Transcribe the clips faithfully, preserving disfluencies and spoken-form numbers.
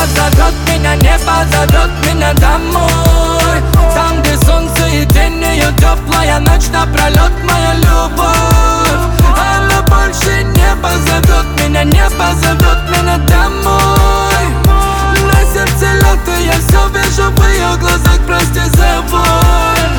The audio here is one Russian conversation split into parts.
позовет меня, не позовет меня домой. Там, где солнце и день, ее теплая ночь напролет, моя любовь. Она больше не позовет меня, не позовет меня домой. На сердце лед, и я все вижу в ее глазах, прости за боль.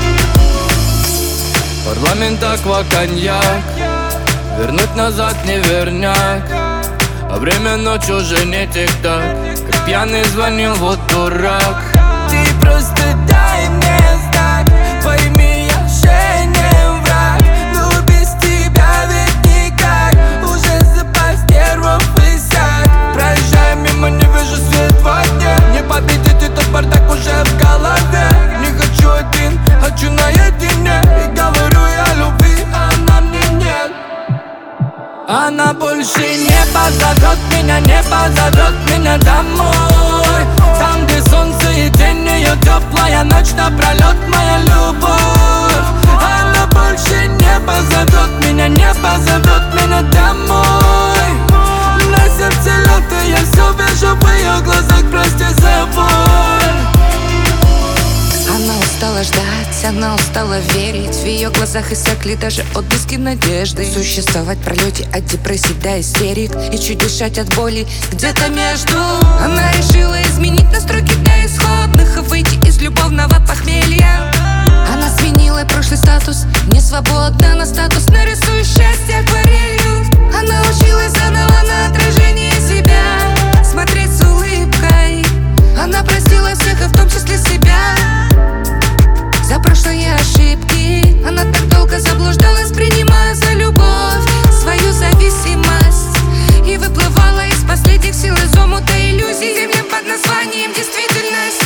Парламент, аква, коньяк, вернуть назад не верняк. А время ночь уже не тик-так, как пьяный звонил, вот дурак. Ты просто дай мне знак, пойми, я же не враг. Но без тебя ведь никак, уже запас нервов иссяк. Проезжая мимо, не вижу свет во дне. Не победить этот бардак уже в голове. Не хочу один, хочу наедине. И говорю я любви, а она мне нет. Она больше не позовет меня, не позовет меня домой. Там, где солнце и день, ее теплая ночь напролет, моя любовь. Она больше не позовет меня, не позовет меня домой. На сердце лед, и я все вижу в ее глазах, прости за боль. Она устала ждать, она устала верить. В ее глазах иссякли даже отблески надежды. Существовать в пролете от депрессии до истерик и чуть дышать от боли где-то между. Она решила изменить настройки для исходных и выйти из любовного похмелья. Она сменила прошлый статус, не свободна на статус, нарисуй счастье акварелью. Она училась заново на отражение себя, смотреть с улыбкой. Она простила всех, и в том числе себя, за прошлые ошибки. Она так долго заблуждалась, принимая за любовь свою зависимость, и выплывала из последних сил из омута иллюзий землям под названием действительность.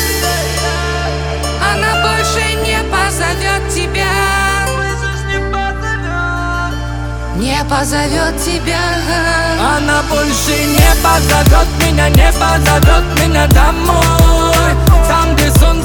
Она больше не позовет тебя, не позовет тебя. Она больше не позовет меня, не позовет меня домой. Там, где солнце